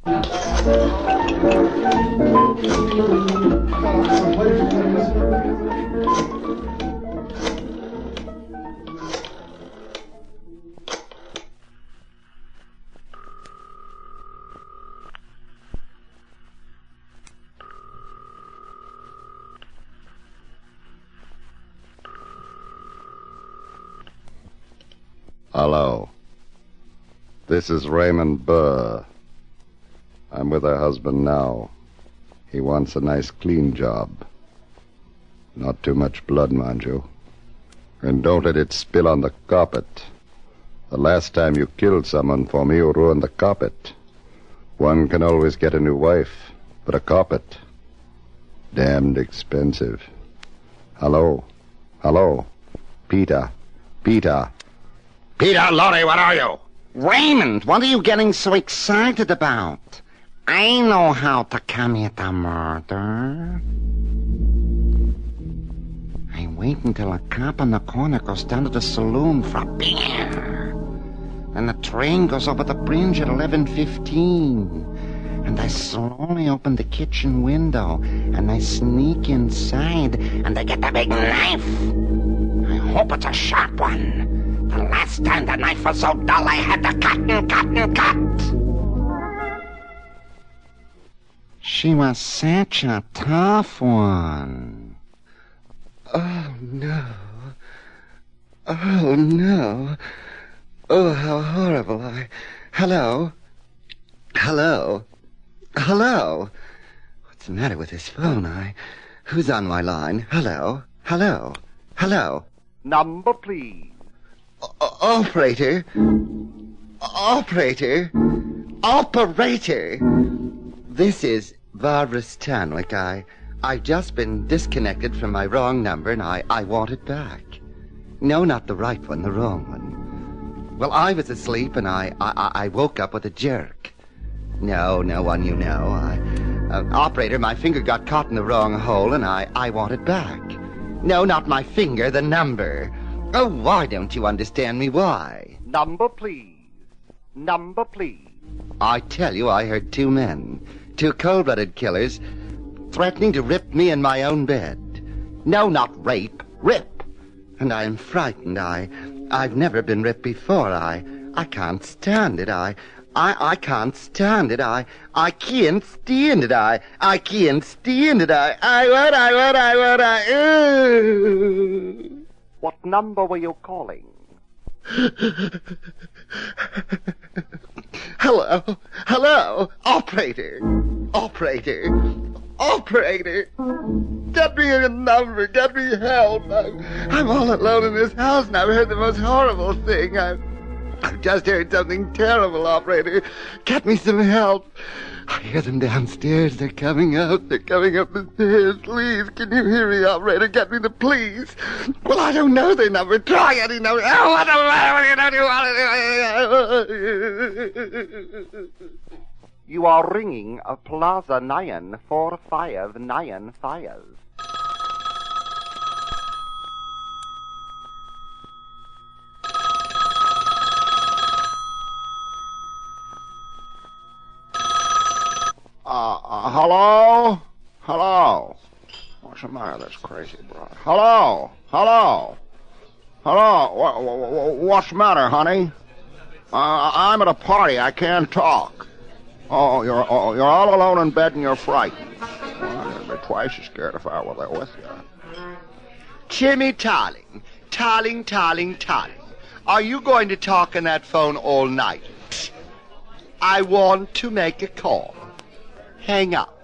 Hello. This is Raymond Burr. I'm with her husband now. He wants a nice clean job. Not too much blood, mind you. And don't let it spill on the carpet. The last time you killed someone for me, you ruined the carpet. One can always get a new wife, but a carpet, damned expensive. Hello. Hello. Peter. Peter, Lorry, what are you? Raymond, what are you getting so excited about? I know how to commit a murder. I wait until a cop on the corner goes down to the saloon for a beer. And the train goes over the bridge at 11:15. And I slowly open the kitchen window, and I sneak inside, and I get the big knife. I hope it's a sharp one. The last time the knife was so dull, I had to cut. She was such a tough one. Oh, no. Oh, no. Oh, how horrible. Hello? Hello? Hello? What's the matter with this phone? Who's on my line? Hello? Hello? Hello? Number, please. Operator? Operator? Operator? This is Barbara Stanwyck. I've just been disconnected from my wrong number, and I want it back. No, not the right one, the wrong one. Well, I was asleep, and I woke up with a jerk. No one you know. Operator, my finger got caught in the wrong hole, and I want it back. No, not my finger, the number. Oh, why don't you understand me? Why? Number, please. Number, please. I tell you, I heard two men, two cold-blooded killers, threatening to rip me in my own bed. No, not rape, rip. And I am frightened. I've never been ripped before. I can't stand it. I can't stand it. I can't stand it. I can't stand it. What number were you calling? Hello, operator. Get me a number, get me help. I'm all alone in this house, and I've heard the most horrible thing. I've just heard something terrible, operator. Get me some help. I hear them downstairs. They're coming up the stairs. Please, can you hear me, operator? Get me the police. Well, I don't know their number. Try any number. Oh, what the... You are ringing a Plaza 94595. Hello? Hello? What's the matter with this crazy broad? Hello? What's the matter, honey? I'm at a party. I can't talk. Oh, you're all alone in bed and you're frightened. Well, I'd be twice as scared if I were there with you. Jimmy Tarling. Are you going to talk on that phone all night? I want to make a call. Hang up.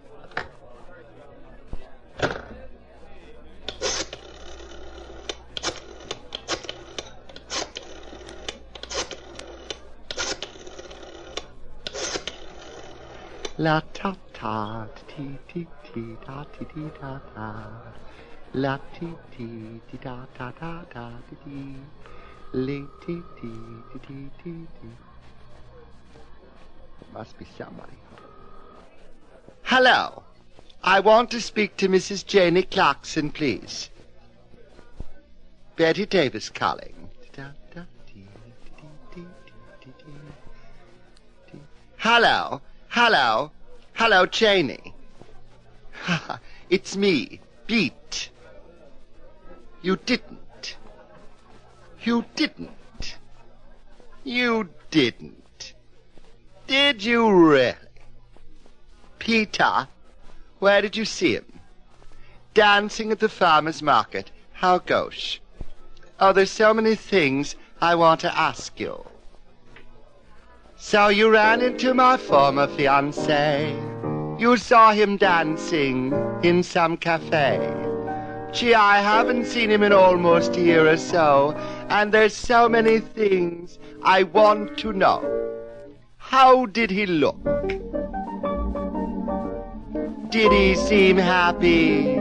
La ta ta ti ti ti ta ti ti ta ta. La ti ti ti ta ta ta ta ti ti. Le ti ti ti ti ti ti. It must be somebody. Hello. I want to speak to Mrs. Janie Clarkson, please. Betty Davis calling. Hello. Hello. Hello, Cheney. It's me, Pete. You didn't. You didn't. You didn't. Did you really? Peter, where did you see him? Dancing at the farmer's market. How gosh? Oh, there's so many things I want to ask you. So you ran into my former fiancé. You saw him dancing in some cafe. Gee, I haven't seen him in almost a year or so, and there's so many things I want to know. How did he look? Did he seem happy?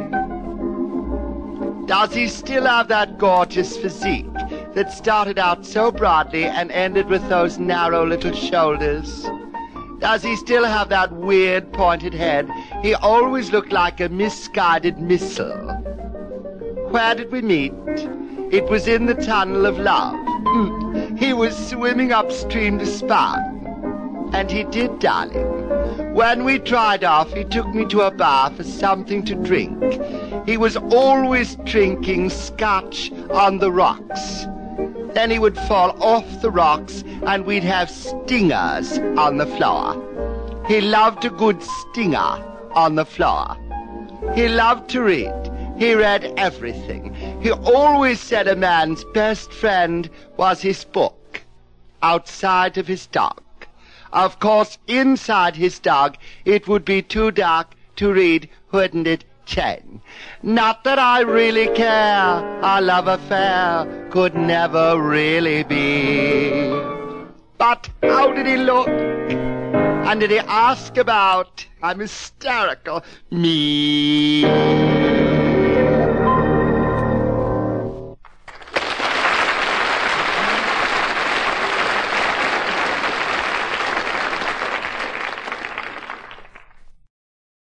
Does he still have that gorgeous physique that started out so broadly and ended with those narrow little shoulders? Does he still have that weird pointed head? He always looked like a misguided missile. Where did we meet? It was in the tunnel of love. He was swimming upstream to Spain. And he did, darling. When we dried off, he took me to a bar for something to drink. He was always drinking scotch on the rocks. Then he would fall off the rocks and we'd have stingers on the floor. He loved a good stinger on the floor. He loved to read. He read everything. He always said a man's best friend was his book, outside of his dog. Of course, inside his dog, it would be too dark to read, wouldn't it, Chen? Not that I really care. Our love affair could never really be. But how did he look? And did he ask about, I'm hysterical, me?